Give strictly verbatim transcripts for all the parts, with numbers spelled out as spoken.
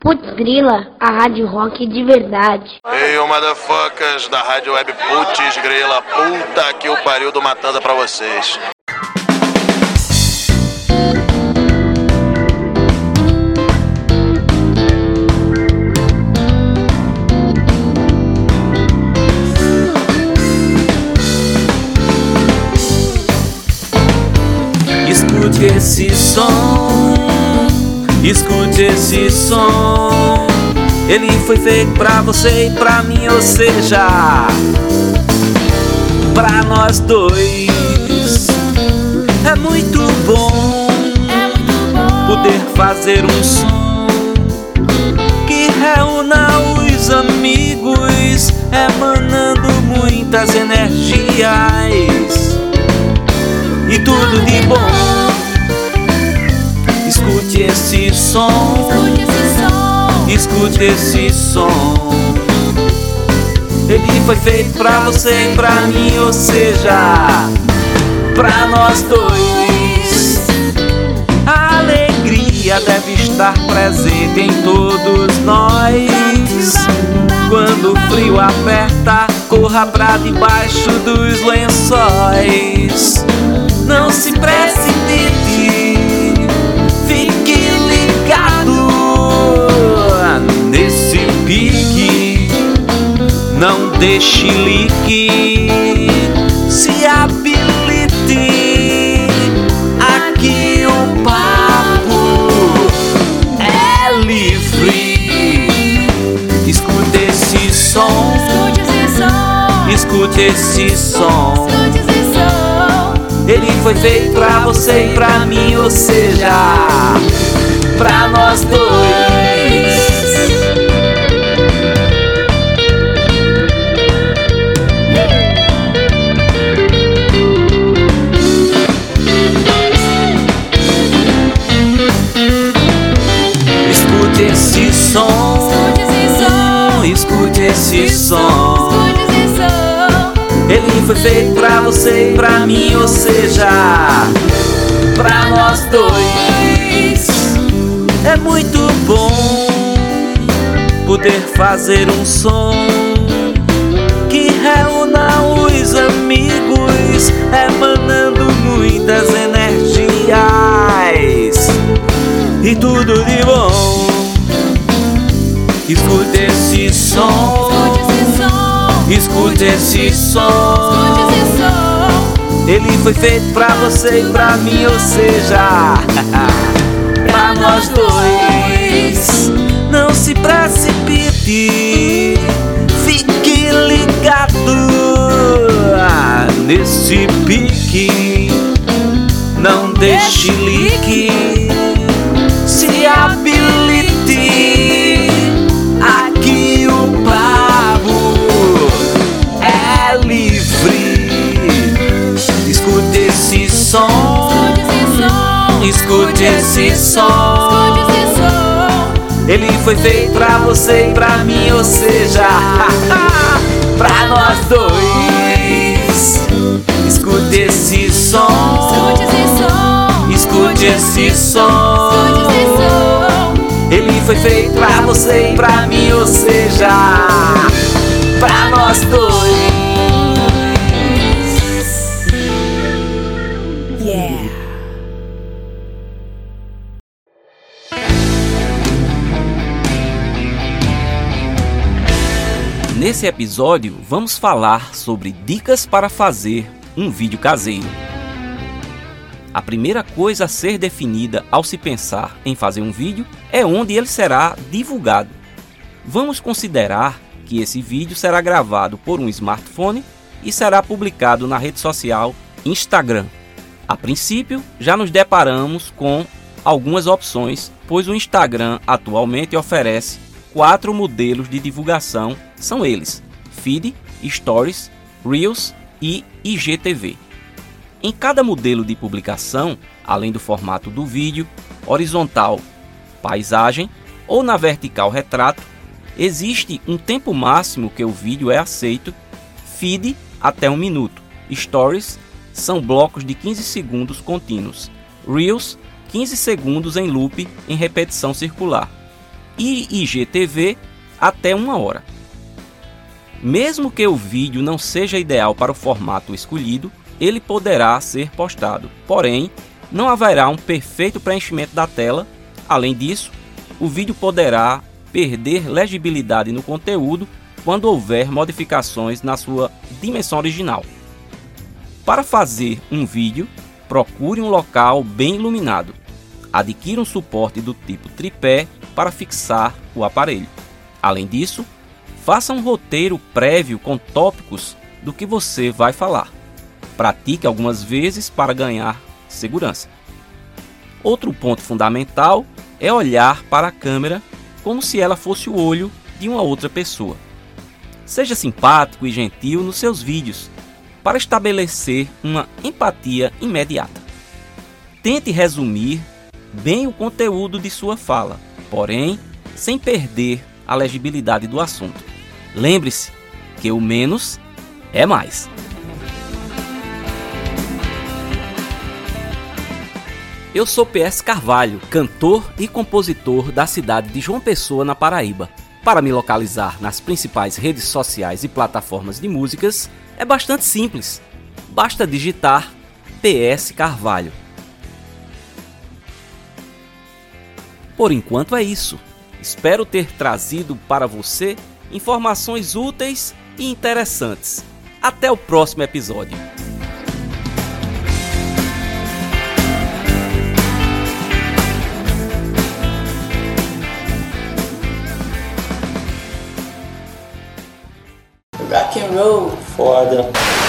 Putz Grila, a rádio rock de verdade. Ei, ô motherfuckers da rádio web Putz Grila, puta que o pariu do Matanda pra vocês. Escute esse som, escute esse som. Ele foi feito pra você e pra mim, ou seja, pra nós dois. É muito bom poder fazer um som que reúna os amigos, emanando muitas energias e tudo de bom. Escute esse som, escute esse som. Ele foi feito pra você e pra mim, ou seja, pra nós dois. A alegria deve estar presente em todos nós. Quando o frio aperta, corra pra debaixo dos lençóis. Não se precipite, fique ligado nesse pique. Não deixe lique, se habilite. Aqui o papo é livre. Escute esse som, escute esse som. Ele foi feito pra você e pra mim, ou seja, pra nós dois. Escute esse som, escute esse som. Ele foi feito pra você e pra mim, ou seja, pra nós dois. É muito bom poder fazer um som que reúna os amigos, emanando muitas energias e tudo de bom. Escute esse som, escute esse som. Ele foi feito pra você e pra mim, ou seja, pra nós dois. Não se precipite, fique ligado nesse pique. Não deixe lique, se habilite. Aqui o papo é livre. Escute esse som, escute esse som. Ele foi feito pra você e pra mim, ou seja, pra nós dois. Escute esse som, escute esse som. Ele foi feito pra você e pra mim, ou seja, pra nós dois. Yeah. Nesse episódio, vamos falar sobre dicas para fazer um vídeo caseiro. A primeira coisa a ser definida ao se pensar em fazer um vídeo é onde ele será divulgado. Vamos considerar que esse vídeo será gravado por um smartphone e será publicado na rede social Instagram. A princípio, já nos deparamos com algumas opções, pois o Instagram atualmente oferece quatro modelos de divulgação. São eles: Feed, Stories, Reels e I G T V. Em cada modelo de publicação, além do formato do vídeo, horizontal, paisagem ou na vertical retrato, existe um tempo máximo que o vídeo é aceito. Feed até um minuto, Stories são blocos de quinze segundos contínuos, Reels quinze segundos em loop em repetição circular e I G T V até uma hora. Mesmo que o vídeo não seja ideal para o formato escolhido, ele poderá ser postado, porém, não haverá um perfeito preenchimento da tela. Além disso, o vídeo poderá perder legibilidade no conteúdo quando houver modificações na sua dimensão original. Para fazer um vídeo, procure um local bem iluminado. Adquira um suporte do tipo tripé para fixar o aparelho. Além disso, faça um roteiro prévio com tópicos do que você vai falar. Pratique algumas vezes para ganhar segurança. Outro ponto fundamental é olhar para a câmera como se ela fosse o olho de uma outra pessoa. Seja simpático e gentil nos seus vídeos para estabelecer uma empatia imediata. Tente resumir bem o conteúdo de sua fala, porém, sem perder a legibilidade do assunto. Lembre-se que o menos é mais. Eu sou P S Carvalho, cantor e compositor da cidade de João Pessoa, na Paraíba. Para me localizar nas principais redes sociais e plataformas de músicas, é bastante simples. Basta digitar P S Carvalho. Por enquanto é isso. Espero ter trazido para você informações úteis e interessantes. Até o próximo episódio. Rock and roll. Foda.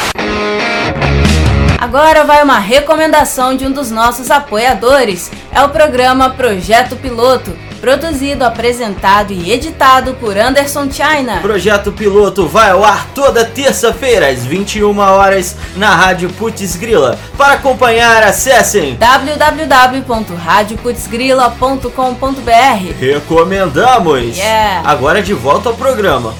Agora vai uma recomendação de um dos nossos apoiadores. É o programa Projeto Piloto, produzido, apresentado e editado por Anderson China. Projeto Piloto vai ao ar toda terça-feira às vinte e uma horas na Rádio Putz Grila. Para acompanhar, acessem w w w ponto rádio putz grila ponto com ponto b r. Recomendamos! Yeah. Agora de volta ao programa.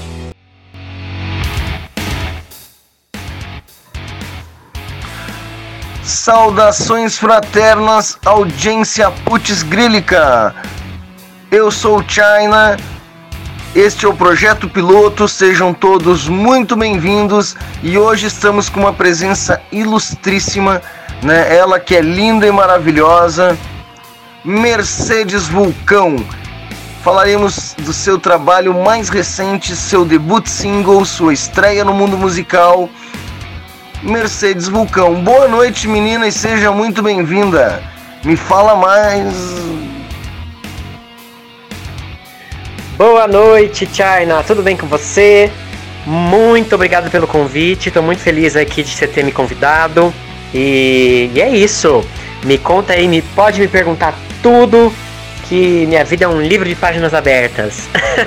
Saudações fraternas, audiência Putz Grílica. Eu sou o China, este é o Projeto Piloto, sejam todos muito bem-vindos e hoje estamos com uma presença ilustríssima, né? Ela que é linda e maravilhosa, Mercedes Vulcão. Falaremos do seu trabalho mais recente, seu debut single, sua estreia no mundo musical. Mercedes Vulcão, boa noite, menina, e seja muito bem-vinda. Me fala mais. Boa noite, China, tudo bem com você? Muito obrigado pelo convite, estou muito feliz aqui de você ter me convidado. E, e é isso, me conta aí, me, pode me perguntar tudo, que minha vida é um livro de páginas abertas.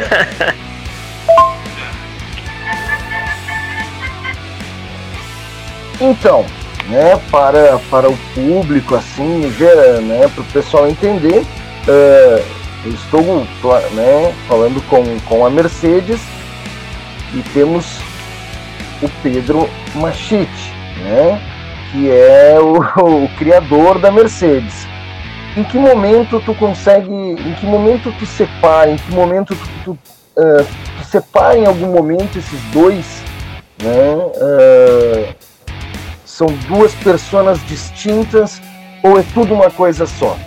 Então, né, para, para o público, assim, ver, né, para o pessoal entender, uh, eu estou, né, falando com, com a Mercedes e temos o Pedro Machite, né, que é o, o criador da Mercedes. Em que momento tu consegue, em que momento tu separa, em que momento tu, tu, uh, tu separa em algum momento esses dois, né, uh, são duas pessoas distintas ou é tudo uma coisa só?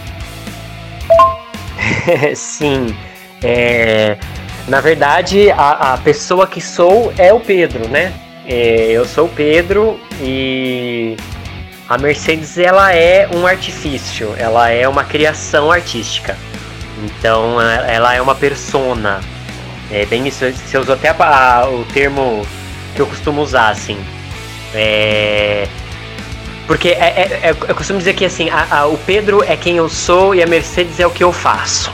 Sim, é, na verdade a, a pessoa que sou é o Pedro, né? É, eu sou o Pedro e a Mercedes ela é um artifício, ela é uma criação artística. Então ela é uma persona. É bem isso, você usou até a, a, o termo que eu costumo usar, assim. É... Porque é, é, é, eu costumo dizer que assim, a, a, o Pedro é quem eu sou e a Mercedes é o que eu faço.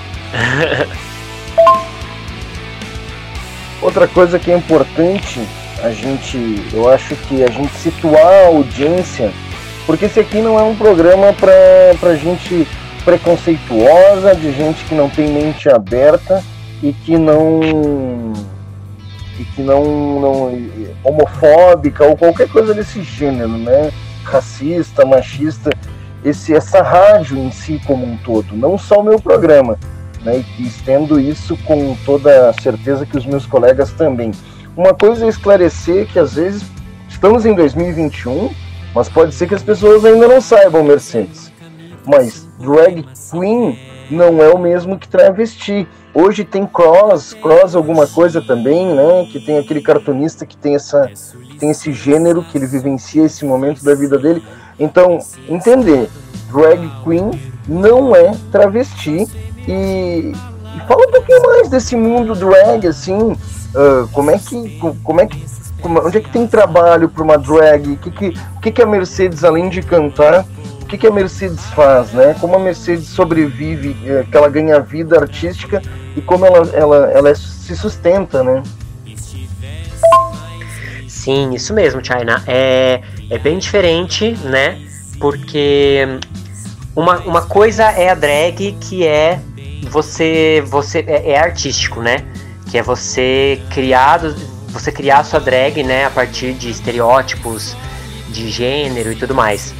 Outra coisa que é importante a gente, eu acho que a gente situar a audiência, porque esse aqui não é um programa para pra gente preconceituosa, de gente que não tem mente aberta e que não... e que não, não homofóbica ou qualquer coisa desse gênero, né? Racista, machista, esse, essa rádio em si como um todo, não só o meu programa. né, e estendo isso com toda a certeza que os meus colegas também. Uma coisa é esclarecer que às vezes estamos em dois mil e vinte e um, mas pode ser que as pessoas ainda não saibam, Mercedes. Mas drag queen não é o mesmo que travesti. Hoje tem cross, cross alguma coisa também, né? Que tem aquele cartunista que tem, essa, que tem esse gênero, que ele vivencia esse momento da vida dele. Então, entender, drag queen não é travesti. E, e fala um pouquinho mais desse mundo drag, assim, uh, como é que, como é que, como, onde é que tem trabalho para uma drag? O que que, que que a Mercedes, além de cantar, o que que a Mercedes faz, né? Como a Mercedes sobrevive, que ela ganha vida artística e como ela, ela, ela se sustenta, né? Sim, isso mesmo, China. É, é bem diferente, né? Porque uma, uma coisa é a drag, que é você, você é, é artístico, né? Que é você criar, você criar a sua drag, né? A partir de estereótipos de gênero e tudo mais.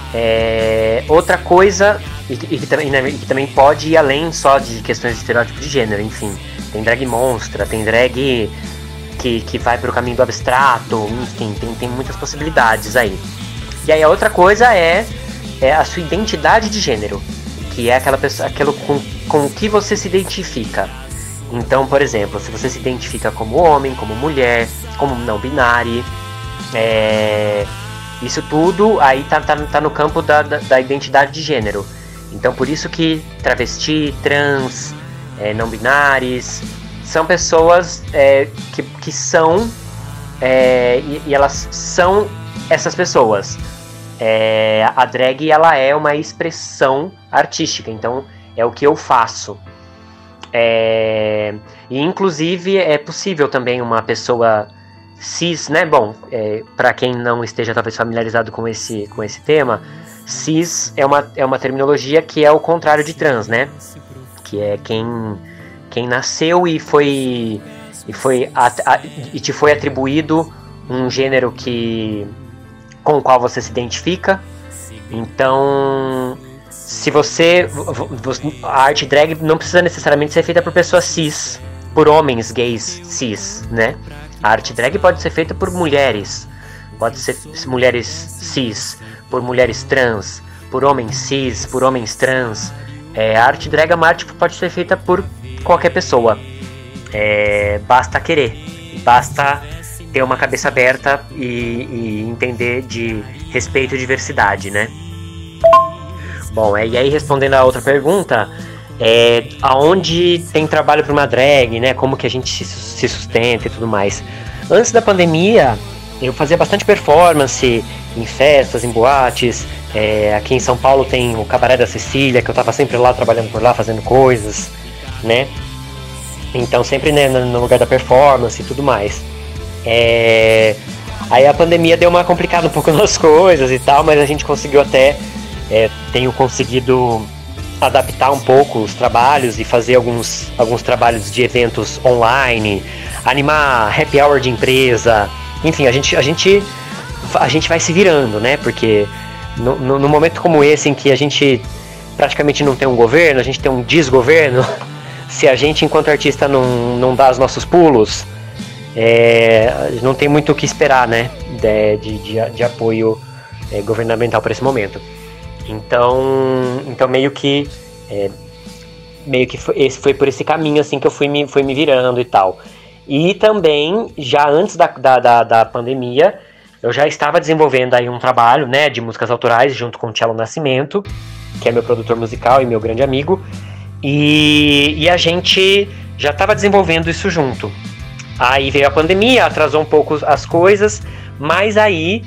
É, outra coisa, e, e, que também, e que também pode ir além só de questões de estereótipo de gênero, enfim. Tem drag monstra, tem drag que, que vai pro caminho do abstrato, enfim, tem, tem muitas possibilidades aí. E aí a outra coisa é, é a sua identidade de gênero, que é aquela pessoa, aquilo com, com o que você se identifica. Então, por exemplo, se você se identifica como homem, como mulher, como não binário, é... isso tudo aí tá, tá, tá no campo da, da, da identidade de gênero. Então por isso que travesti, trans, é, não binários são pessoas é, que, que são é, e, e elas são essas pessoas. É, a drag, ela é uma expressão artística, então é o que eu faço. É, e inclusive é possível também uma pessoa cis, né? Bom, é, para quem não esteja talvez familiarizado com esse, com esse tema, cis é uma, é uma terminologia que é o contrário de trans, né? Que é quem, quem nasceu e foi e foi a, a, e te foi atribuído um gênero que com o qual você se identifica. Então, se você, a arte drag não precisa necessariamente ser feita por pessoas cis, por homens gays cis, né? A arte drag pode ser feita por mulheres, pode ser mulheres cis, por mulheres trans, por homens cis, por homens trans. É, a arte drag é uma arte que pode ser feita por qualquer pessoa. É, basta querer, basta ter uma cabeça aberta e, e entender de respeito e diversidade, né? Bom, é, e aí respondendo a outra pergunta, é, aonde tem trabalho para uma drag, né? Como que a gente se, se sustenta e tudo mais. Antes da pandemia, eu fazia bastante performance em festas, em boates. É, aqui em São Paulo tem o Cabaré da Cecília, que eu tava sempre lá trabalhando por lá, fazendo coisas, né? Então sempre, né, no lugar da performance e tudo mais. É, aí a pandemia deu uma complicada um pouco nas coisas e tal, mas a gente conseguiu até, é, tenho conseguido adaptar um pouco os trabalhos e fazer alguns, alguns trabalhos de eventos online, animar happy hour de empresa, enfim, a gente, a gente, a gente vai se virando, né? Porque no, no, no momento como esse, em que a gente praticamente não tem um governo, a gente tem um desgoverno, se a gente enquanto artista não, não dá os nossos pulos, é, não tem muito o que esperar, né? De, de, de, de apoio é, governamental para esse momento. Então, então meio que é, meio que foi, esse foi por esse caminho assim que eu fui me, fui me virando e tal. E também, já antes da, da, da, da pandemia, eu já estava desenvolvendo aí um trabalho, né, de músicas autorais junto com o Cello Nascimento, que é meu produtor musical e meu grande amigo, e, e a gente já estava desenvolvendo isso junto. Aí veio a pandemia, atrasou um pouco as coisas, mas aí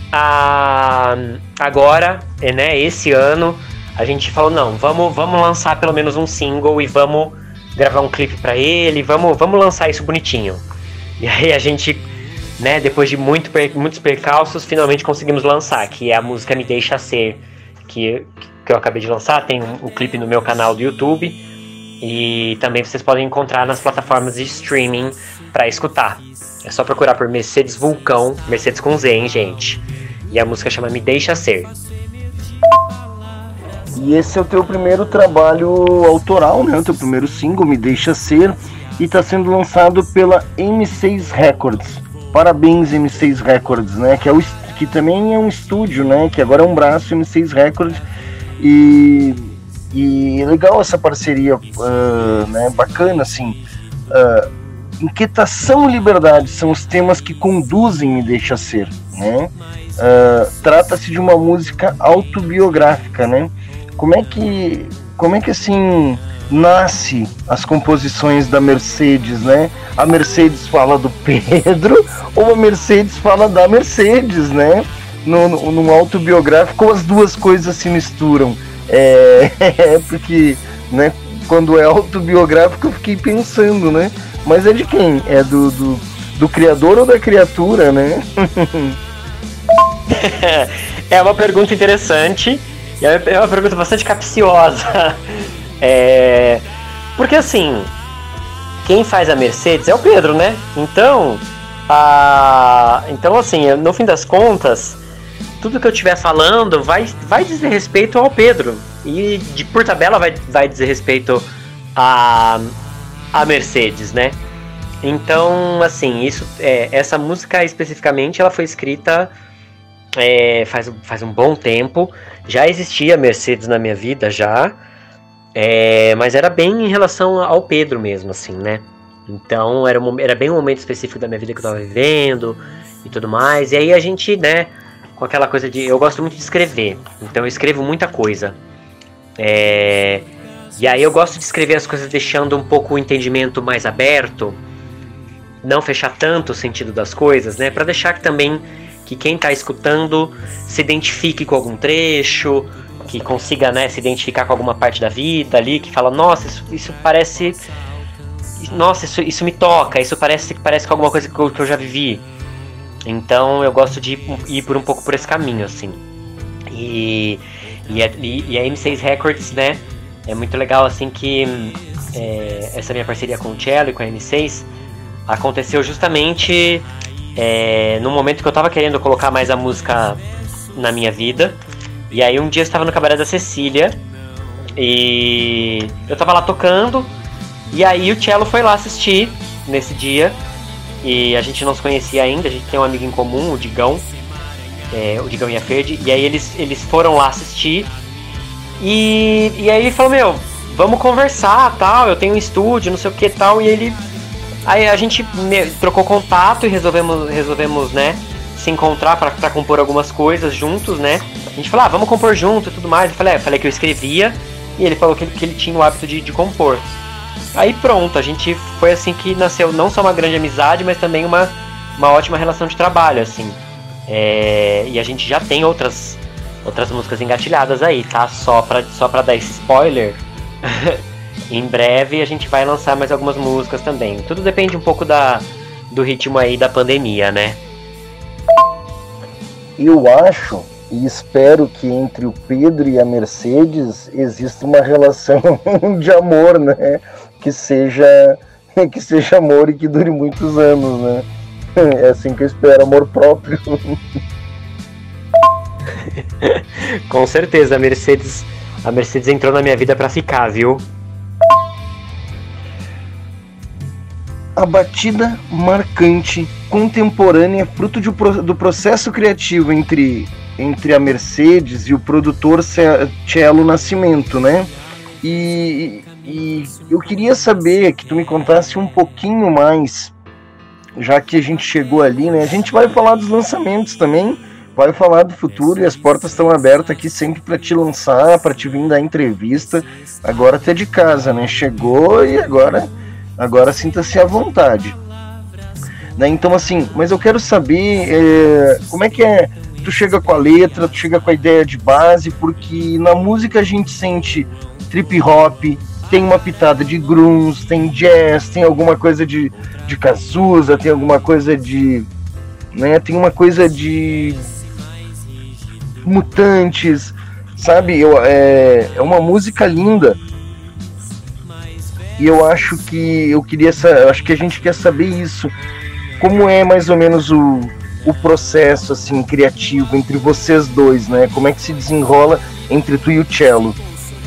A, agora, né, esse ano, a gente falou, não, vamos, vamos lançar pelo menos um single e vamos gravar um clipe pra ele, vamos, vamos lançar isso bonitinho. E aí a gente, né, depois de muito, muitos percalços, finalmente conseguimos lançar, que é a música Me Deixa Ser, que, que eu acabei de lançar, tem o um, um clipe no meu canal do YouTube, e também vocês podem encontrar nas plataformas de streaming pra escutar. É só procurar por Mercedes Vulcão, Mercedes com Z, hein, gente? E a música chama Me Deixa Ser. E esse é o teu primeiro trabalho autoral, né? O teu primeiro single, Me Deixa Ser, e está sendo lançado pela M seis Records. Parabéns, M seis Records, né? Que, é o, que também é um estúdio, né? Que agora é um braço M seis Records. E, e legal essa parceria, uh, né? Bacana, assim. Uh, inquietação e liberdade são os temas que conduzem Me Deixa Ser, né? Uh, trata-se de uma música autobiográfica, né? Como é que, como é que assim nasce as composições da Mercedes, né? A Mercedes fala do Pedro ou a Mercedes fala da Mercedes, né? No, no, num autobiográfico, as duas coisas se misturam. É, porque, né? Quando é autobiográfico eu fiquei pensando, né? Mas é de quem? É do, do, do criador ou da criatura, né? É uma pergunta interessante. E é uma pergunta bastante capciosa. É... Porque assim, quem faz a Mercedes é o Pedro, né? Então, a... então assim, no fim das contas, tudo que eu estiver falando vai, vai dizer respeito ao Pedro. E de por tabela vai, vai dizer respeito a, a Mercedes, né? Então, assim, isso, é, essa música especificamente, ela foi escrita é, faz, faz um bom tempo. Já existia Mercedes na minha vida, já. É, mas era bem em relação ao Pedro mesmo, assim, né? Então, era, era bem um momento específico da minha vida que eu tava vivendo e tudo mais. E aí a gente, né, com aquela coisa de... Eu gosto muito de escrever, então eu escrevo muita coisa. É, e aí eu gosto de escrever as coisas deixando um pouco o entendimento mais aberto, não fechar tanto o sentido das coisas, né? Pra deixar que também que quem tá escutando se identifique com algum trecho, que consiga, né, se identificar com alguma parte da vida ali, que fala, nossa, isso, isso parece... Nossa, isso, isso me toca, isso parece, parece com alguma coisa que eu, que eu já vivi. Então eu gosto de ir, ir por um pouco por esse caminho, assim. E, e, a, e a M seis Records, né, é muito legal, assim, que é, essa minha parceria com o Cello e com a M seis aconteceu justamente é, no momento que eu tava querendo colocar mais a música na minha vida. E aí um dia eu estava no cabaré da Cecília e eu tava lá tocando, e aí o Cello foi lá assistir nesse dia, e a gente não se conhecia ainda, a gente tem um amigo em comum, o Digão, é, o Digão e a Ferdi, e aí eles, eles foram lá assistir, e, e aí ele falou, meu, vamos conversar, tal, eu tenho um estúdio, não sei o que tal, e ele... Aí a gente me, trocou contato e resolvemos, resolvemos, né, se encontrar pra, pra compor algumas coisas juntos, né? A gente falou, ah, vamos compor junto e tudo mais. Eu falei, é, eu falei que eu escrevia, e ele falou que ele, que ele tinha o hábito de, de compor. Aí pronto, a gente foi assim que nasceu não só uma grande amizade, mas também uma, uma ótima relação de trabalho, assim. É, e a gente já tem outras, outras músicas engatilhadas aí, tá? Só pra, só pra dar esse spoiler, em breve a gente vai lançar mais algumas músicas também. Tudo depende um pouco da, do ritmo aí da pandemia, né? Eu acho e espero que entre o Pedro e a Mercedes exista uma relação de amor, né? Que seja, que seja amor e que dure muitos anos, né? É assim que eu espero, amor próprio. Com certeza, a Mercedes, a Mercedes entrou na minha vida pra ficar, viu? A batida marcante, contemporânea, fruto de, do processo criativo entre, entre a Mercedes e o produtor Cello Nascimento, né? E, e eu queria saber que tu me contasse um pouquinho mais, já que a gente chegou ali, né? A gente vai falar dos lançamentos também, vai falar do futuro, e as portas estão abertas aqui sempre para te lançar, para te vir dar entrevista. Agora tu é de casa, né? Chegou e agora... Agora sinta-se à vontade, né? Então assim, mas eu quero saber é, como é que é, tu chega com a letra, tu chega com a ideia de base, porque na música a gente sente trip hop, tem uma pitada de grunge, tem jazz, tem alguma coisa de, de Cazuza, tem alguma coisa de, né, tem uma coisa de Mutantes, sabe? Eu, é, é uma música linda. E eu acho que eu queria eu acho que a gente quer saber isso. Como é mais ou menos o, o processo assim criativo entre vocês dois, né? Como é que se desenrola entre tu e o cello?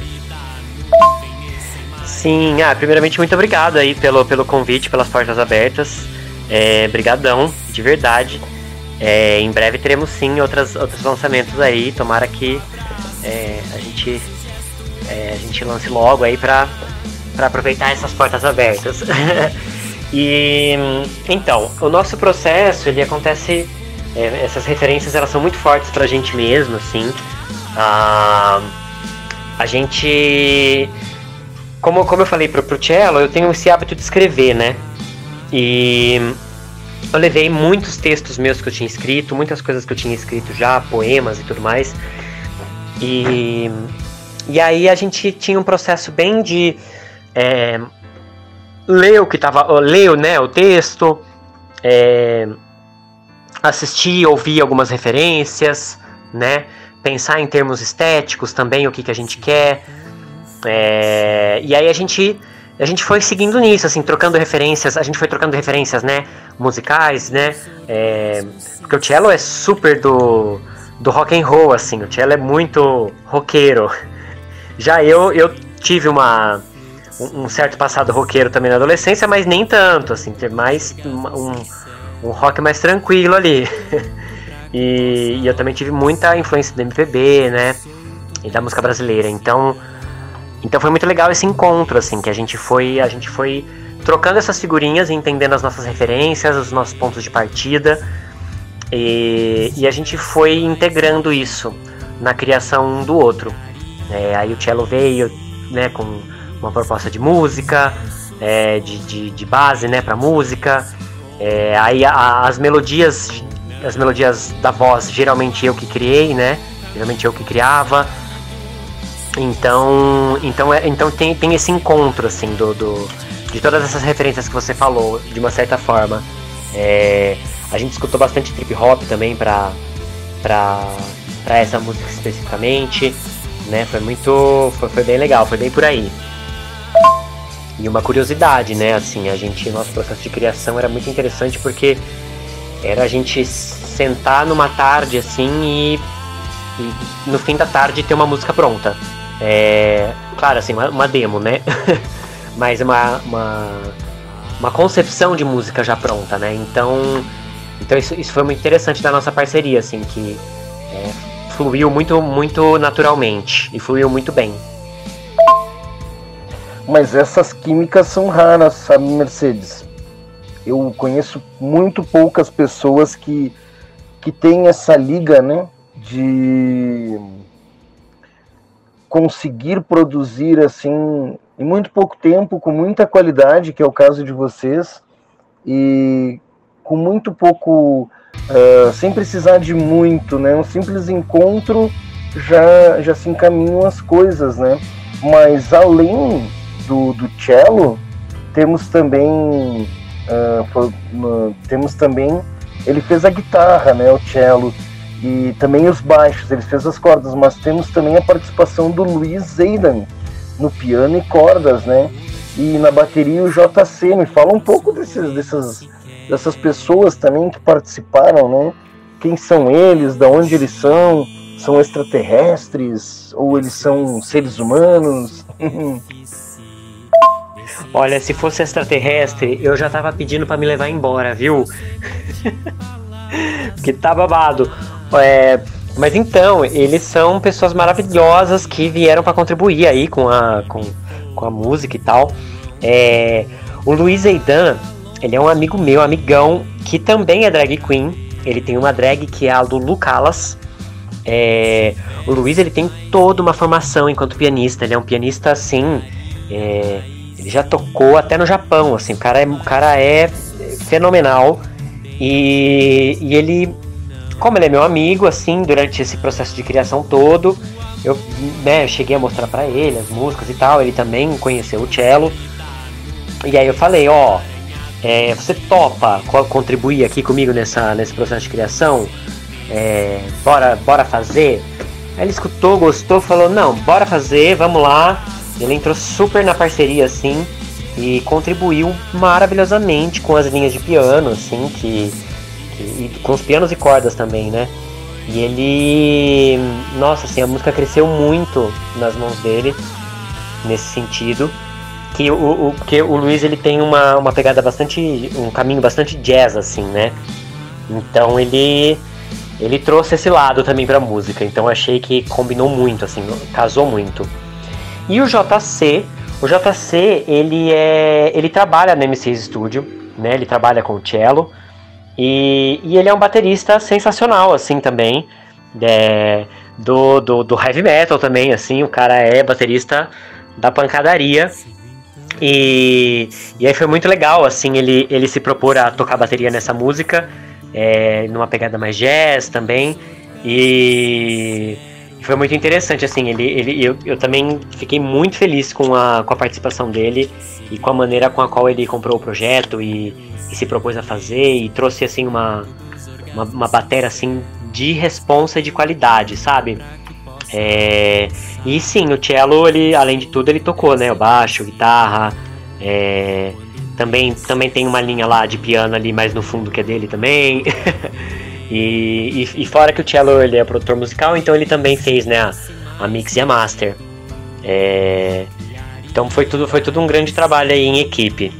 Sim, ah, primeiramente muito obrigado aí pelo, pelo convite, pelas portas abertas. É, brigadão, de verdade. É, em breve teremos sim outras, outros lançamentos aí. Tomara que é, a, gente, é, a gente lance logo aí pra, pra aproveitar essas portas abertas. E então, o nosso processo, ele acontece, é, essas referências elas são muito fortes pra gente mesmo, assim. Ah, a gente, como, como eu falei pro, pro cello, eu tenho esse hábito de escrever, né? E eu levei muitos textos meus que eu tinha escrito, muitas coisas que eu tinha escrito já, poemas e tudo mais. E, e aí a gente tinha um processo bem de... É, ler o que tava, ler, né, o texto, é, assistir, ouvir algumas referências, né, pensar em termos estéticos também, o que, que a gente quer, é, e aí a gente, a gente foi seguindo nisso, assim, trocando referências, a gente foi trocando referências, né, musicais, né, é, porque o cello é super do, do rock and roll, assim, o cello é muito roqueiro. Já eu, eu tive uma... um certo passado roqueiro também na adolescência, mas nem tanto, assim, ter mais um, um rock mais tranquilo ali. e, e eu também tive muita influência do M P B, né, e da música brasileira, então, então foi muito legal esse encontro, assim, que a gente foi, a gente foi trocando essas figurinhas e entendendo as nossas referências, os nossos pontos de partida, e, e a gente foi integrando isso na criação um do outro. É, aí o cello veio, né, com uma proposta de música, é, de, de, de base, né, pra música. É, aí a, as melodias, as melodias da voz, geralmente eu que criei, né? Geralmente eu que criava. Então, então, é, então tem, tem esse encontro, assim, do, do, de todas essas referências que você falou, de uma certa forma. É, a gente escutou bastante trip hop também pra, pra, pra essa música especificamente, né? Foi muito, foi, foi bem legal, foi bem por aí. E uma curiosidade, né, assim, a gente, nosso processo de criação era muito interessante porque era a gente sentar numa tarde, assim, e, e no fim da tarde ter uma música pronta. É, claro, assim, uma, uma demo, né, mas uma, uma, uma concepção de música já pronta, né, então, então isso, isso foi muito interessante da nossa parceria, assim, que é, fluiu muito, muito naturalmente e fluiu muito bem. Mas essas químicas são raras, sabe, Mercedes? Eu conheço muito poucas pessoas que, que têm essa liga, né, de conseguir produzir, assim, em muito pouco tempo, com muita qualidade, que é o caso de vocês, e com muito pouco, uh, sem precisar de muito, né, um simples encontro já, já se encaminham as coisas, né, mas além... Do, do cello, temos também uh, for, uh, temos também ele fez a guitarra, né, o cello, e também os baixos, ele fez as cordas, mas temos também a participação do Luiz Zeidan no piano e cordas, né, e na bateria o J C. Me fala um pouco desses, dessas, dessas pessoas também que participaram, né, quem são eles, de onde eles são, são extraterrestres ou eles são seres humanos? Olha, se fosse extraterrestre, eu já tava pedindo pra me levar embora, viu? Porque tá babado. É, mas então, eles são pessoas maravilhosas que vieram pra contribuir aí com a, com, com a música e tal. É, o Luiz Zeidan, ele é um amigo meu, amigão, que também é drag queen. Ele tem uma drag que é a Lulu Callas. É, o Luiz, ele tem toda uma formação enquanto pianista. Ele é um pianista, assim... É, ele já tocou até no Japão, assim, o cara é, o cara é fenomenal. E, e ele, como ele é meu amigo, assim, durante esse processo de criação todo, eu, né, eu cheguei a mostrar pra ele as músicas e tal, ele também conheceu o cello. E aí eu falei, ó, é, você topa contribuir aqui comigo nessa, nesse processo de criação? É, bora, bora fazer? Aí ele escutou, gostou, falou, não, bora fazer, vamos lá. Ele entrou super na parceria, assim, e contribuiu maravilhosamente com as linhas de piano, assim, que, E, e com os pianos e cordas também, né? E ele... Nossa, assim, a música cresceu muito nas mãos dele, nesse sentido. Que o, o, que o Luiz, ele tem uma, uma pegada bastante... Um caminho bastante jazz, assim, né? Então ele... Ele trouxe esse lado também pra música. Então achei que combinou muito, assim, casou muito. E o J C... O J C, ele é... Ele trabalha no M C Studio, né? Ele trabalha com o cello. E, e ele é um baterista sensacional, assim, também. É, do, do, do heavy metal também, assim. O cara é baterista da pancadaria. E, e aí foi muito legal, assim, ele, ele se propor a tocar bateria nessa música. É, numa pegada mais jazz também. E... Foi muito interessante, assim, ele, ele, eu, eu também fiquei muito feliz com a, com a participação dele e com a maneira com a qual ele comprou o projeto e, e se propôs a fazer e trouxe, assim, uma, uma, uma bateria, assim, de responsa e de qualidade, sabe? É, e sim, o cello, ele, além de tudo, ele tocou, né, o baixo, guitarra, é, também, também tem uma linha lá de piano ali mais no fundo que é dele também. E, e, e fora que o cello, ele é produtor musical, então ele também fez, né, a, a mix e a master. É, então foi tudo, foi tudo um grande trabalho aí em equipe.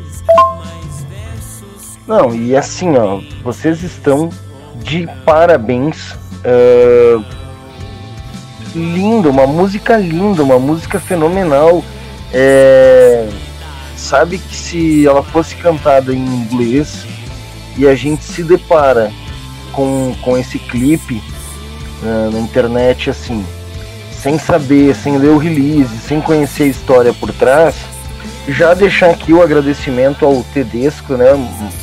Não, e assim, ó, vocês estão de parabéns. Uh, lindo, uma música linda, uma música fenomenal. É, sabe que se ela fosse cantada em inglês e a gente se depara com, com esse clipe uh, na internet, assim, sem saber, sem ler o release, sem conhecer a história por trás, já deixar aqui o agradecimento ao Tedesco, né,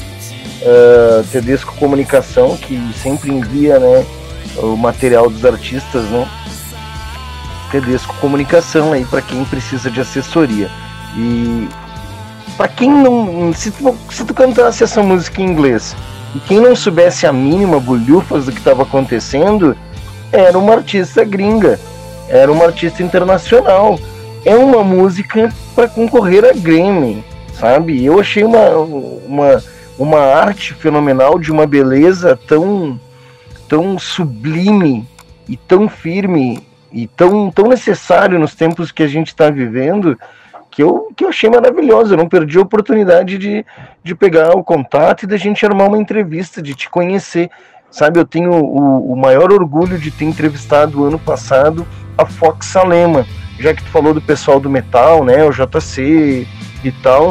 uh, Tedesco Comunicação, que sempre envia, né, o material dos artistas, né, Tedesco Comunicação aí para quem precisa de assessoria. E para quem não, se tu, se tu cantasse essa música em inglês e quem não soubesse a mínima bolhufas do que estava acontecendo, era uma artista gringa, era uma artista internacional, é uma música para concorrer a Grammy, sabe? Eu achei uma, uma, uma arte fenomenal, de uma beleza tão, tão sublime e tão firme e tão, tão necessário nos tempos que a gente está vivendo, que eu, que eu achei maravilhoso. Eu não perdi a oportunidade de, de pegar o contato e da gente armar uma entrevista, de te conhecer, sabe? Eu tenho o, o maior orgulho de ter entrevistado ano passado a Fox Salema, já que tu falou do pessoal do metal, né, o J C e tal.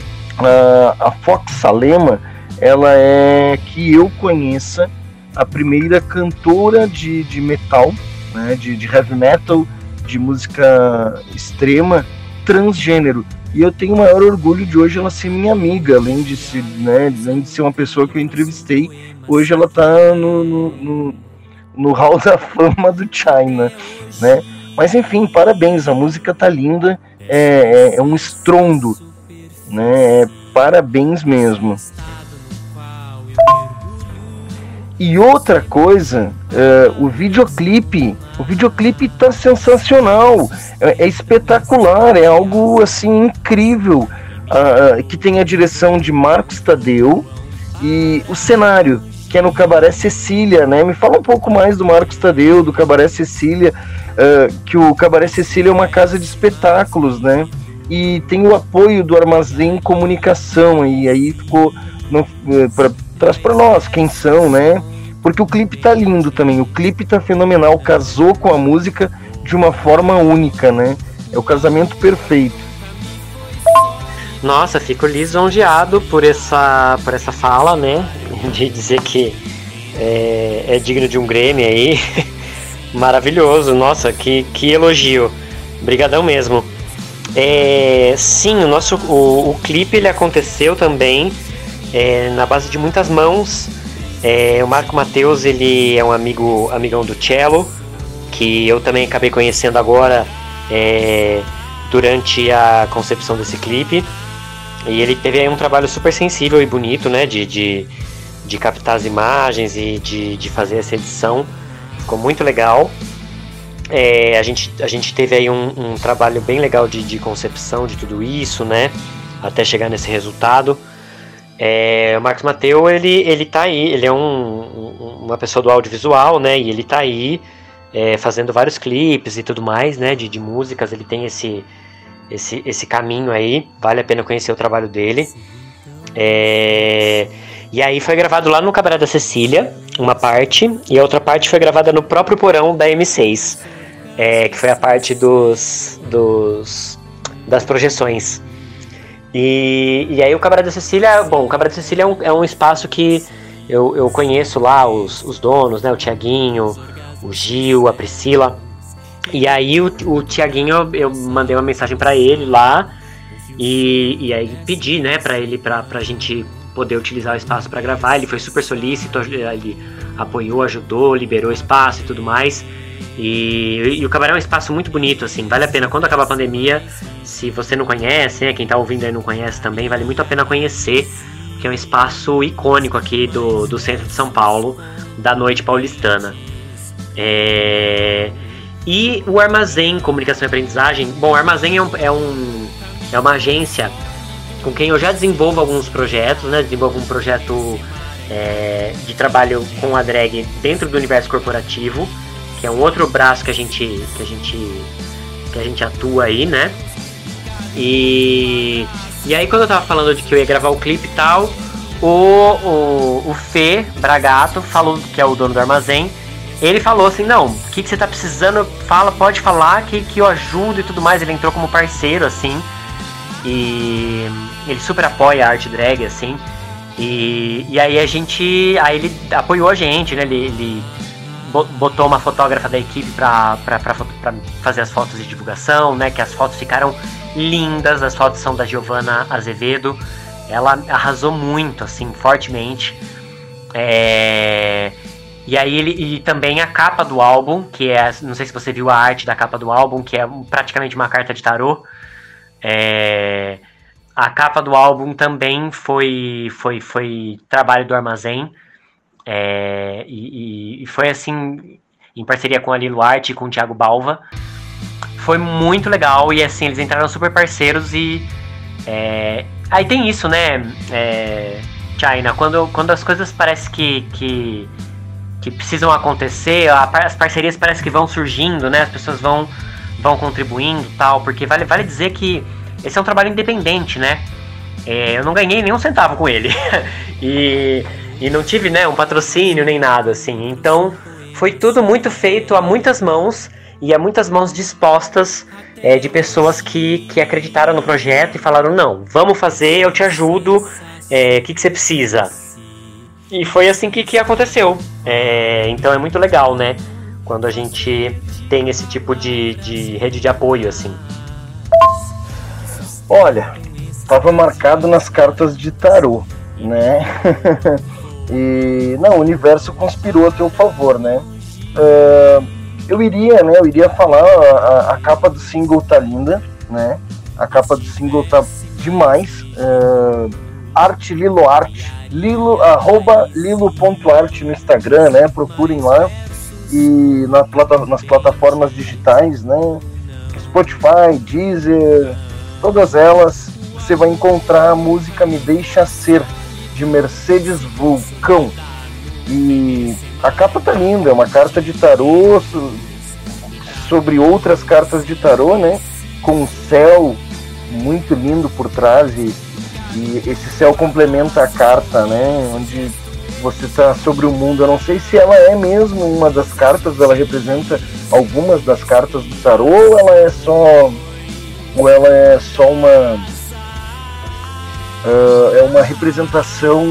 A, a Fox Salema, ela é, que eu conheça, a primeira cantora de, de metal, né, de, de heavy metal, de música extrema, transgênero. E eu tenho o maior orgulho de hoje ela ser minha amiga, além de ser, né, além de ser uma pessoa que eu entrevistei. Hoje ela tá no, no, no, no hall da fama do China, né? Mas enfim, parabéns, a música tá linda, é, é, é um estrondo, né? É, parabéns mesmo. E outra coisa, uh, o videoclipe, o videoclipe tá sensacional, é, é espetacular, é algo assim incrível, uh, que tem a direção de Marcos Tadeu e o cenário, que é no Cabaré Cecília, né? Me fala um pouco mais do Marcos Tadeu, do Cabaré Cecília, uh, que o Cabaré Cecília é uma casa de espetáculos, né? E tem o apoio do Armazém Comunicação, e aí ficou no, uh, pra, traz para nós quem são, né? Porque o clipe tá lindo também, o clipe tá fenomenal, casou com a música de uma forma única, né? É o casamento perfeito. Nossa, fico lisonjeado por essa, por essa fala, né? De dizer que é, é digno de um Grammy aí. Maravilhoso, nossa, que, que elogio. Obrigadão mesmo. É, sim, o nosso o, o clipe ele aconteceu também é, na base de muitas mãos. É, o Marco Mateus, ele é um amigo, amigão do cello, que eu também acabei conhecendo agora é, durante a concepção desse clipe. E ele teve aí um trabalho super sensível e bonito, né, de, de, de captar as imagens e de, de fazer essa edição. Ficou muito legal. É, a, gente, a gente teve aí um, um trabalho bem legal de, de concepção de tudo isso, né, até chegar nesse resultado. É, o Marcos Mateu, ele, ele tá aí, ele é um, um, uma pessoa do audiovisual, né, e ele tá aí é, fazendo vários clipes e tudo mais, né, de, de músicas, ele tem esse, esse, esse caminho aí, vale a pena conhecer o trabalho dele. É, e aí foi gravado lá no Cabaré da Cecília, uma parte, e a outra parte foi gravada no próprio porão da M seis, é, que foi a parte dos, dos, das projeções. E, e aí o Cabaré da Cecília, bom, o Cabaré da Cecília é um, é um espaço que eu, eu conheço lá os, os donos, né, o Tiaguinho, o Gil, a Priscila. E aí o, o Tiaguinho, eu mandei uma mensagem pra ele lá e, e aí pedi, né, pra ele, pra, pra gente poder utilizar o espaço pra gravar. Ele foi super solícito, ele apoiou, ajudou, liberou espaço e tudo mais. E, e o Cabaré é um espaço muito bonito, assim, vale a pena, quando acabar a pandemia, se você não conhece, né, quem tá ouvindo aí não conhece também, vale muito a pena conhecer, que é um espaço icônico aqui do, do centro de São Paulo, da noite paulistana. É... E o Armazém Comunicação e Aprendizagem, bom, o Armazém é, um, é, um, é uma agência com quem eu já desenvolvo alguns projetos, né, desenvolvo um projeto é, de trabalho com a drag dentro do universo corporativo, que é um outro braço que a gente que a gente que a gente atua aí, né? E e aí quando eu tava falando de que eu ia gravar o clipe e tal, o o, o Fê Bragato falou, que é o dono do Armazém, ele falou assim, não, o que, que você tá precisando, fala, pode falar que, que eu ajudo e tudo mais. Ele entrou como parceiro, assim, e ele super apoia a arte drag, assim, e, e aí a gente, aí ele apoiou a gente, né, ele, ele botou uma fotógrafa da equipe pra, pra, pra, pra fazer as fotos de divulgação, né, que as fotos ficaram lindas, as fotos são da Giovana Azevedo, ela arrasou muito, assim, fortemente, é... e aí ele, e também a capa do álbum, que é, não sei se você viu a arte da capa do álbum, que é praticamente uma carta de tarô, é... a capa do álbum também foi, foi, foi trabalho do Armazém. É, e, e foi assim, em parceria com a Lilo Arte e com o Thiago Balva. Foi muito legal e assim, eles entraram super parceiros e é, aí tem isso, né, é, China, quando, quando as coisas parecem que, que, que precisam acontecer, as parcerias parecem que vão surgindo, né, as pessoas vão, vão contribuindo e tal, porque vale, vale dizer que esse é um trabalho independente, né, é, eu não ganhei nenhum centavo com ele e E não tive, né, um patrocínio nem nada, assim. Então, foi tudo muito feito a muitas mãos e a muitas mãos dispostas é, de pessoas que, que acreditaram no projeto e falaram, não, vamos fazer, eu te ajudo, o é, que, que você precisa? E foi assim que, que aconteceu. É, então é muito legal, né, quando a gente tem esse tipo de, de rede de apoio, assim. Olha, estava marcado nas cartas de tarô, né? E não, o universo conspirou a teu favor, né? Uh, eu iria, né? Eu iria falar, a, a capa do single tá linda, né? A capa do single tá demais. Uh, arte Lilo Arte, Lilo, arroba lilo.arte no Instagram, né? Procurem lá. E na plata, nas plataformas digitais, né? Spotify, Deezer, todas elas, você vai encontrar a música Me Deixa Ser, de Mercedes Vulcão. E a capa tá linda, é uma carta de tarô sobre outras cartas de tarô, né? Com um céu muito lindo por trás e, e esse céu complementa a carta, né? Onde você tá sobre o mundo. Eu não sei se ela é mesmo uma das cartas, ela representa algumas das cartas do tarô, ou ela é só ou ela é só uma Uh, é uma representação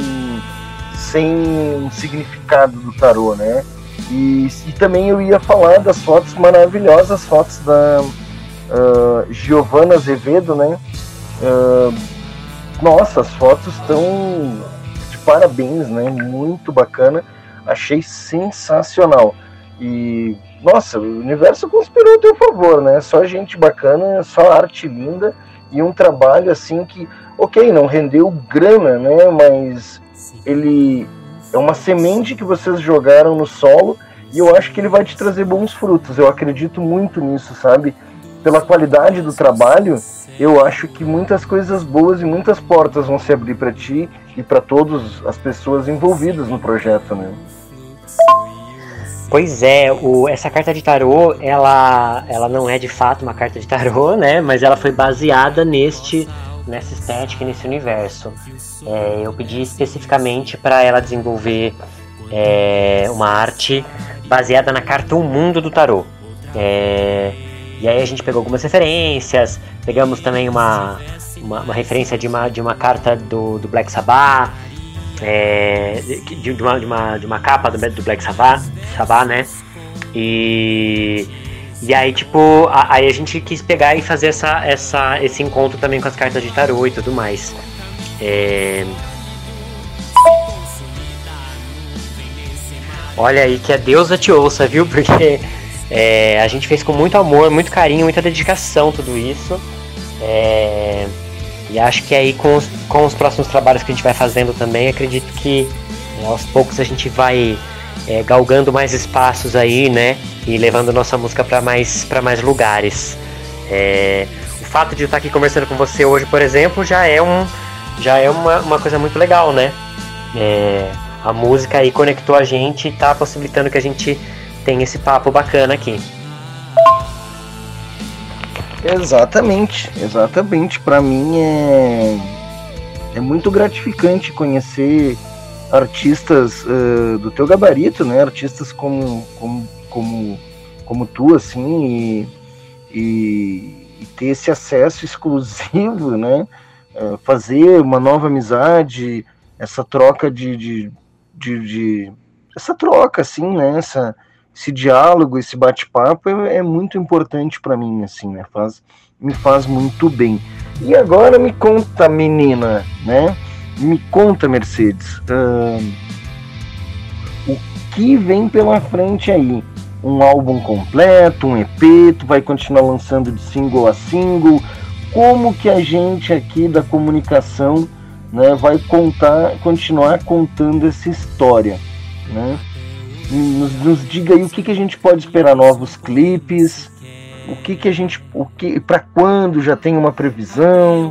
sem significado do tarô, né? E, e também eu ia falar das fotos maravilhosas, fotos da uh, Giovana Azevedo, né? Uh, nossa, as fotos estão de parabéns, né? Muito bacana, achei sensacional. E, nossa, o universo conspirou a teu favor, né? Só gente bacana, só arte linda e um trabalho assim que, ok, não rendeu grana, né, mas ele é uma semente que vocês jogaram no solo e eu acho que ele vai te trazer bons frutos. Eu acredito muito nisso, sabe? pela qualidade do trabalho, eu acho que muitas coisas boas e muitas portas vão se abrir para ti e para todas as pessoas envolvidas no projeto, né? Pois é, o, essa carta de tarô, ela, ela não é de fato uma carta de tarô, né? Mas ela foi baseada neste, nessa estética, nesse universo. É, eu pedi especificamente para ela desenvolver é, uma arte baseada na carta O Mundo do Tarô. É, e aí a gente pegou algumas referências, pegamos também uma, uma, uma referência de uma, de uma carta do, do Black Sabbath, é, de, de, uma, de, uma, de uma capa do, do Black Sabbath, Sabbath, né? E, e aí, tipo, a, aí a gente quis pegar e fazer essa, essa, esse encontro também com as cartas de tarô e tudo mais. É... Olha aí, que a deusa te ouça, viu? Porque é, a gente fez com muito amor, muito carinho, muita dedicação tudo isso. É, e acho que aí com os, com os próximos trabalhos que a gente vai fazendo também, acredito que é, aos poucos a gente vai é, galgando mais espaços aí, né? E levando nossa música para mais, para mais lugares. É, o fato de eu estar aqui conversando com você hoje, por exemplo, já é, um, já é uma, uma coisa muito legal, né? É, a música aí conectou a gente e tá possibilitando que a gente tenha esse papo bacana aqui. Exatamente, exatamente. Para mim é, é muito gratificante conhecer artistas uh, do teu gabarito, né? Artistas como, como, como, como tu, assim, e, e, e ter esse acesso exclusivo, né? Uh, fazer uma nova amizade, essa troca de, de, de, de essa troca, assim, né? Essa, esse diálogo, esse bate-papo é, é muito importante para mim, assim, né? Faz, me faz muito bem. E agora me conta, menina, né? Me conta, Mercedes, uh, o que vem pela frente aí? Um álbum completo, um E P, tu vai continuar lançando de single a single? Como que a gente aqui da comunicação, né, vai contar, continuar contando essa história, né? Nos, nos diga aí o que, que a gente pode esperar, novos clipes, o que que a gente, o que, para quando já tem uma previsão?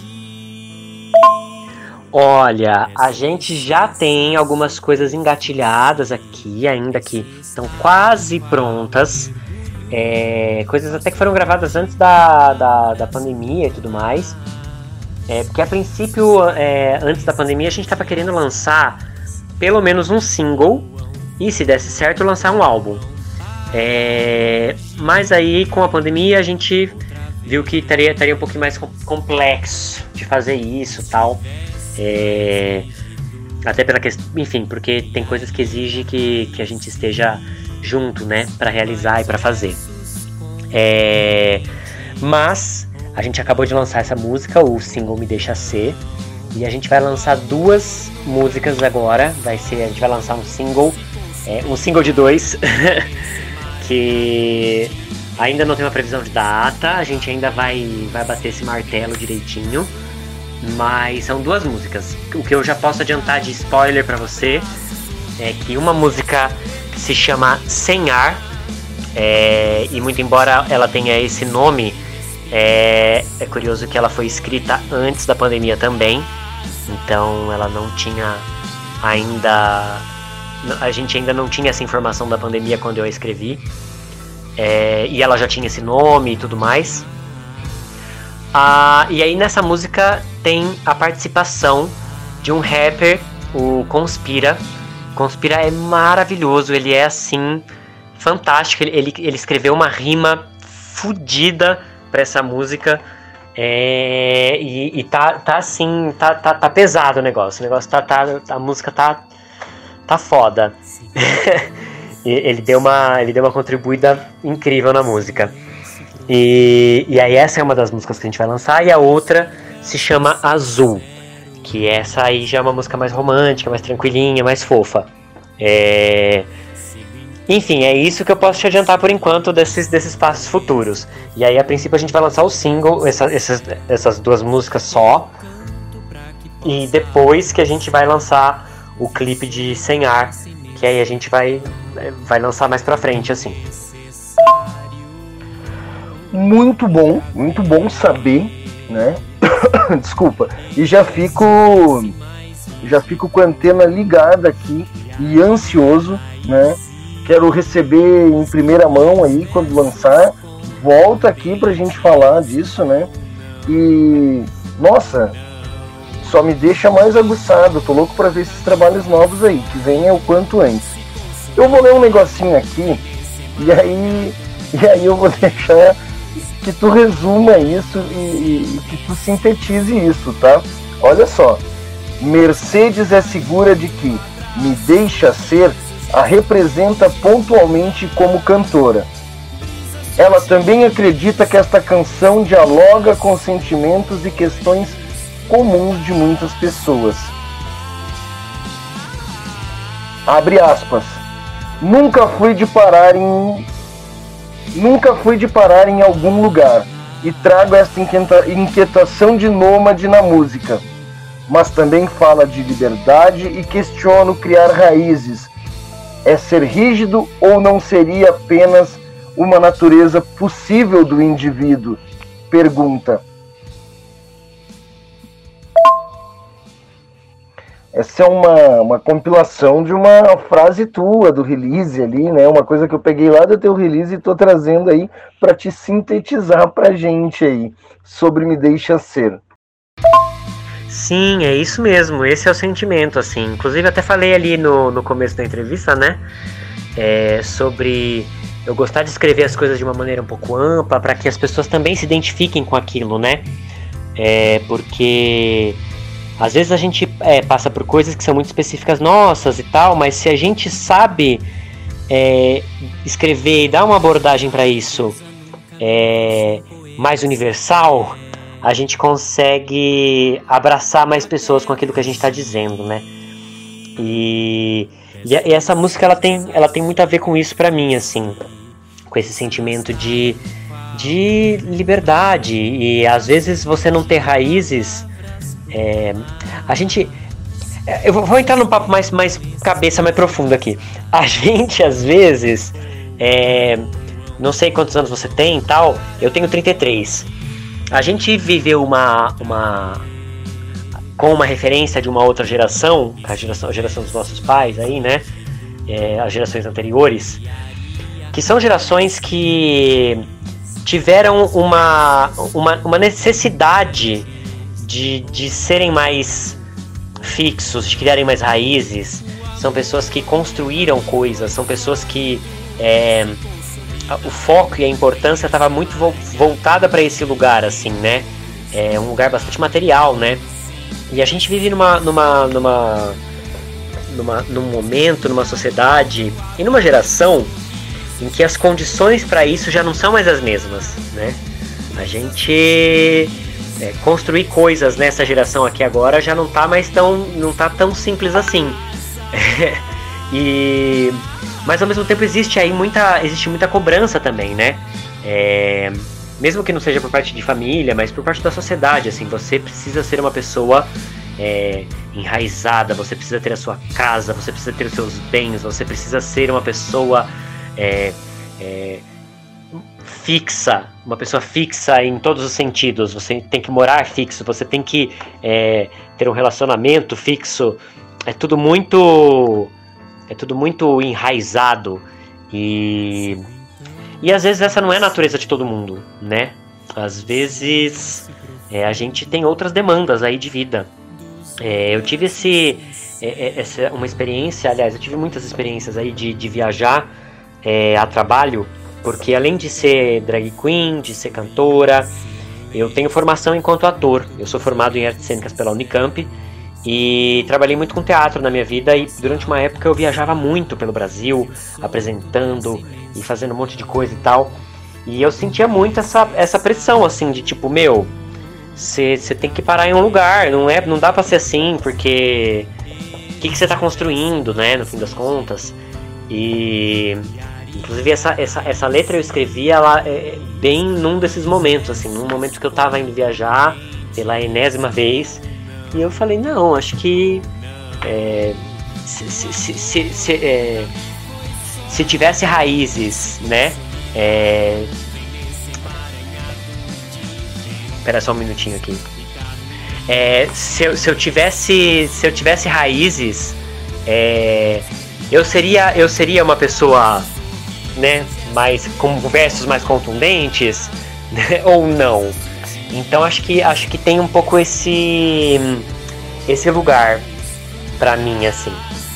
Olha, a gente já tem algumas coisas engatilhadas aqui, ainda que estão quase prontas, é, coisas até que foram gravadas antes da, da, da pandemia e tudo mais, é, porque a princípio, é, antes da pandemia, a gente estava querendo lançar pelo menos um single, e se desse certo, lançar um álbum. É, mas aí, com a pandemia, a gente viu que estaria, estaria um pouquinho mais complexo de fazer isso e tal. É, até pela questão, enfim, porque tem coisas que exigem que, que a gente esteja junto, né, para realizar e para fazer. É, mas a gente acabou de lançar essa música, o single Me Deixa Ser, e a gente vai lançar duas músicas agora. Vai ser, a gente vai lançar um single, é, um single de dois, que ainda não tem uma previsão de data. A gente ainda vai, vai bater esse martelo direitinho. Mas são duas músicas. O que eu já posso adiantar de spoiler pra você é que uma música se chama Sem Ar, é, e muito embora ela tenha esse nome, é, é curioso que ela foi escrita antes da pandemia também. Então ela não tinha ainda... A gente ainda não tinha essa informação da pandemia quando eu a escrevi, é, e ela já tinha esse nome e tudo mais. Ah, e aí nessa música tem a participação de um rapper, o Conspira. Conspira é maravilhoso, ele é assim, fantástico. Ele, ele, ele escreveu uma rima fodida pra essa música, é, e, e tá, tá assim, tá, tá, tá pesado o negócio. O negócio tá, tá, a música tá, tá foda. ele, deu uma, ele deu uma contribuída incrível na música. E, e aí essa é uma das músicas que a gente vai lançar, e a outra se chama Azul, que essa aí já é uma música mais romântica, mais tranquilinha, mais fofa. É... Enfim, é isso que eu posso te adiantar por enquanto desses, desses passos futuros. E aí a princípio a gente vai lançar o single, essa, essas, essas duas músicas só, e depois que a gente vai lançar o clipe de Sem Ar, que aí a gente vai, vai lançar mais pra frente, assim. muito bom, muito bom saber, né? Desculpa. E já fico, já fico com a antena ligada aqui e ansioso, né? Quero receber em primeira mão aí quando lançar. Volta aqui pra gente falar disso, né? E, nossa, só me deixa mais aguçado. Tô louco pra ver esses trabalhos novos aí, que venham o quanto antes. Eu vou ler um negocinho aqui, e aí, e aí eu vou deixar que tu resuma isso e, e, e que tu sintetize isso, tá? Olha só. Mercedes é segura de que Me Deixa Ser a representa pontualmente como cantora. Ela também acredita que esta canção dialoga com sentimentos e questões comuns de muitas pessoas. Abre aspas. Nunca fui de parar em Nunca fui de parar em algum lugar e trago esta inquieta... inquietação de nômade na música. Mas também fala de liberdade e questiono criar raízes. É ser rígido ou não seria apenas uma natureza possível do indivíduo? Pergunta. Essa é uma, uma compilação de uma frase tua do release ali, né? Uma coisa que eu peguei lá do teu release e tô trazendo aí para te sintetizar pra gente aí sobre Me Deixa Ser. Sim, é isso mesmo, esse é o sentimento, assim. Inclusive até falei ali no, no começo da entrevista, né? É, sobre eu gostar de escrever as coisas de uma maneira um pouco ampla para que as pessoas também se identifiquem com aquilo, né? É, porque às vezes a gente é, passa por coisas que são muito específicas nossas e tal, mas se a gente sabe é, escrever e dar uma abordagem para isso é, mais universal, a gente consegue abraçar mais pessoas com aquilo que a gente está dizendo, né? E, e essa música ela tem, ela tem muito a ver com isso para mim, assim, com esse sentimento de, de liberdade. E às vezes você não ter raízes. É, a gente. Eu vou entrar num papo mais, mais cabeça, mais profundo aqui. A gente, às vezes. É, não sei quantos anos você tem e tal. Eu tenho trinta e três. A gente viveu uma. uma com uma referência de uma outra geração, a geração, a geração dos nossos pais aí, né? É, as gerações anteriores. Que são gerações que tiveram uma, uma, uma necessidade De, de serem mais fixos, de criarem mais raízes. São pessoas que construíram coisas, são pessoas que é, o foco e a importância estava muito vo- voltada para esse lugar, assim, né? É um lugar bastante material, né? E a gente vive numa, numa, numa, numa, num momento, numa sociedade e numa geração em que as condições para isso já não são mais as mesmas, né? A gente... É, construir coisas nessa geração aqui agora já não tá mais tão, não tá tão simples assim. e, mas ao mesmo tempo existe aí muita, existe muita cobrança também, né? É, mesmo que não seja por parte de família, mas por parte da sociedade, assim, você precisa ser uma pessoa é, enraizada, você precisa ter a sua casa, você precisa ter os seus bens, você precisa ser uma pessoa é, é, fixa, uma pessoa fixa em todos os sentidos. Você tem que morar fixo, você tem que é, ter um relacionamento fixo. É tudo muito é tudo muito enraizado e e às vezes essa não é a natureza de todo mundo, né? Às vezes é, a gente tem outras demandas aí de vida. É, eu tive esse é, essa uma experiência, aliás, eu tive muitas experiências aí de, de viajar é, a trabalho. Porque além de ser drag queen, de ser cantora, eu tenho formação enquanto ator. Eu sou formado em artes cênicas pela Unicamp e trabalhei muito com teatro na minha vida. E durante uma época eu viajava muito pelo Brasil, apresentando e fazendo um monte de coisa e tal. E eu sentia muito essa, essa pressão, assim, de tipo, meu, você tem que parar em um lugar, não, é, não dá pra ser assim, porque o que você tá construindo, né, no fim das contas. E... Inclusive essa, essa, essa letra eu escrevi ela é, bem num desses momentos, assim, num momento que eu tava indo viajar pela enésima vez, e eu falei, não, acho que é, se, se, se, se, se, é, se tivesse raízes, né, é, Espera só um minutinho aqui. É, se, eu, se eu tivesse se eu tivesse raízes, é, eu seria eu seria uma pessoa, né, mais com versos mais contundentes, né, ou não. Então acho que acho que tem um pouco esse esse lugar pra mim, assim.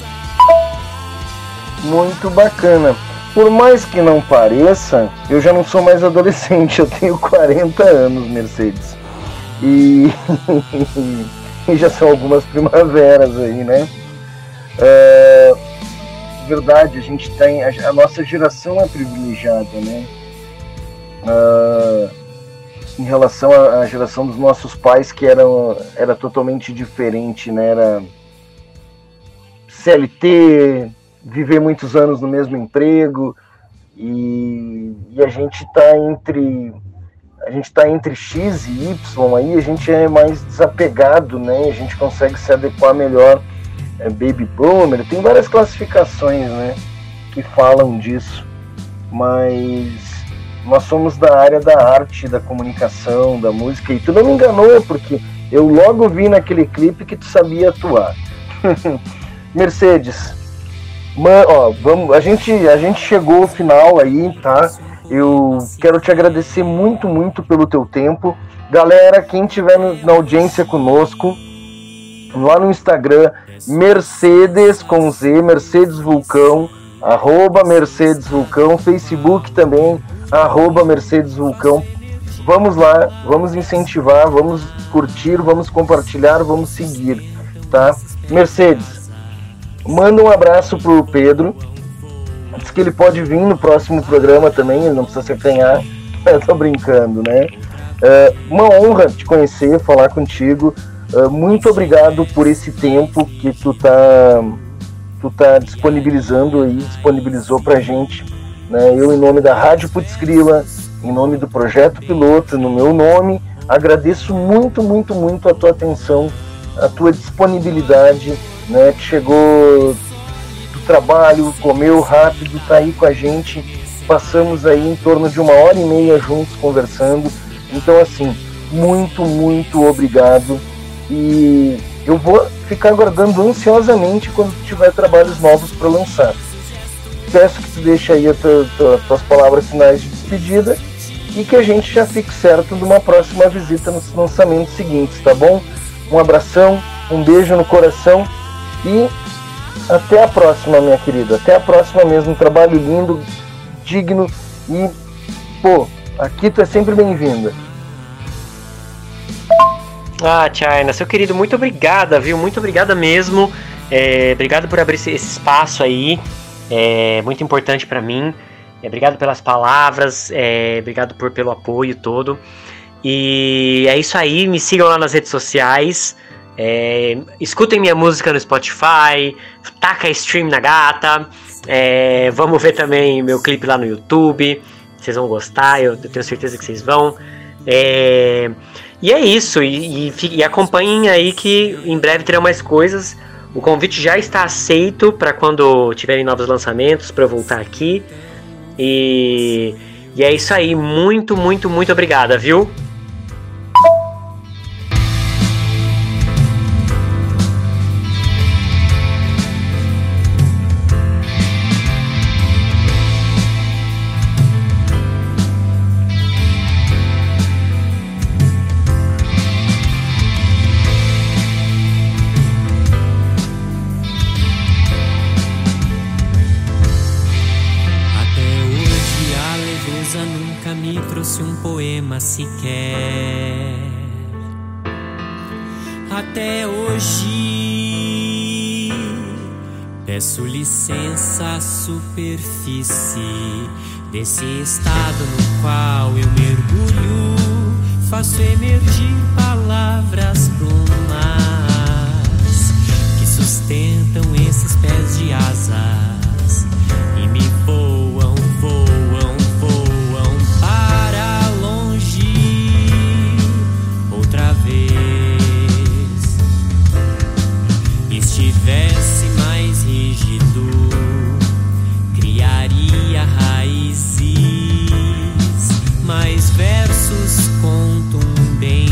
Muito bacana. Por mais que não pareça, eu já não sou mais adolescente, eu tenho quarenta anos, Mercedes. E, e já são algumas primaveras aí, né? É, verdade, a gente tem. A, a nossa geração é privilegiada, né? É, em relação à, à geração dos nossos pais, que eram, era totalmente diferente, né? Era C L T, viver muitos anos no mesmo emprego, e, e a gente está entre. A gente está entre X e Y, aí a gente é mais desapegado, né? A gente consegue se adequar melhor. É Baby Boomer, tem várias classificações, né, que falam disso. Mas nós somos da área da arte, da comunicação, da música. E tu não me enganou, porque eu logo vi naquele clipe que tu sabia atuar. Mercedes, man, ó, vamos, a, gente, a gente chegou ao final aí, tá? Eu quero te agradecer muito, muito pelo teu tempo. Galera, quem estiver na audiência conosco, lá no Instagram, Mercedes com Z, Mercedes Vulcão, arroba Mercedes Vulcão, Facebook também, arroba Mercedes Vulcão. Vamos lá, vamos incentivar, vamos curtir, vamos compartilhar, vamos seguir, tá? Mercedes, manda um abraço pro Pedro. Diz que ele pode vir no próximo programa também, ele não precisa se acanhar. Eu tô brincando, né? É uma honra te conhecer, falar contigo. É, muito obrigado por esse tempo que tu tá, tu tá disponibilizando aí, disponibilizou pra gente, né? Eu, em nome da Rádio Putz Grila, em nome do Projeto Piloto, no meu nome, agradeço muito, muito, muito a tua atenção, a tua disponibilidade, né? Que chegou trabalho, comeu rápido, tá aí com a gente, passamos aí em torno de uma hora e meia juntos conversando. Então, assim, muito, muito obrigado, e eu vou ficar aguardando ansiosamente quando tiver trabalhos novos para lançar. Peço que tu deixe aí as tuas palavras finais de despedida e que a gente já fique certo de uma próxima visita nos lançamentos seguintes, tá bom? Um abração, um beijo no coração e até a próxima, minha querida. Até a próxima mesmo. Um trabalho lindo, digno e, pô, aqui tu é sempre bem-vinda. Ah, China, seu querido, muito obrigada, viu? Muito obrigada mesmo. É, obrigado por abrir esse, esse espaço aí. É muito importante pra mim. É, obrigado pelas palavras. É, obrigado por, pelo apoio todo. E é isso aí. Me sigam lá nas redes sociais. É, escutem minha música no Spotify, taca stream na gata, é, vamos ver também meu clipe lá no YouTube, vocês vão gostar, eu, eu tenho certeza que vocês vão. É, e é isso, e, e, e acompanhem aí que em breve terão mais coisas. O convite já está aceito para quando tiverem novos lançamentos, para eu voltar aqui. E, e é isso aí, muito, muito, muito obrigada, viu? Sequer até hoje peço licença à superfície desse estado no qual eu mergulho, faço emergir palavras plumas que sustentam esses pés de asas e me voam, voam, voam para outra vez. Estivesse mais rígido, criaria raízes, mais versos contundentes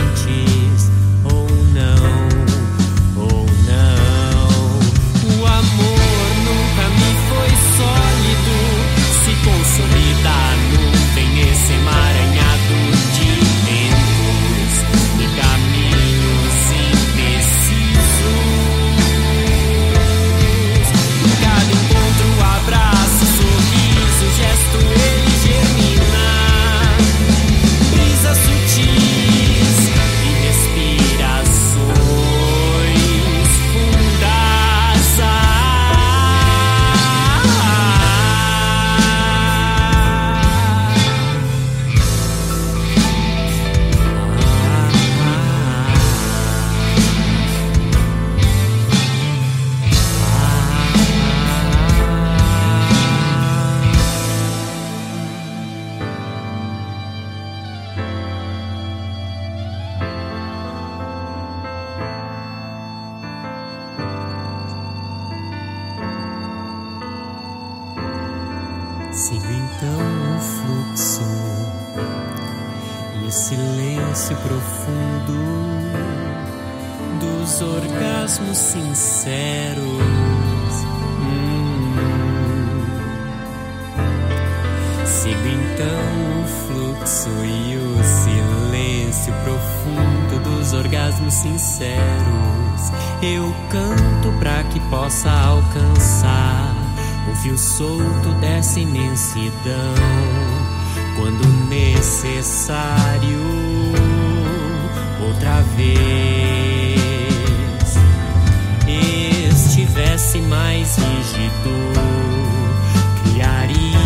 Sigo então o fluxo e o silêncio profundo dos orgasmos sinceros. Hum. Sigo então o fluxo e o silêncio profundo dos orgasmos sinceros. Eu canto pra que possa alcançar o fio solto dessa imensidão, quando necessário, outra vez estivesse mais rígido, criaria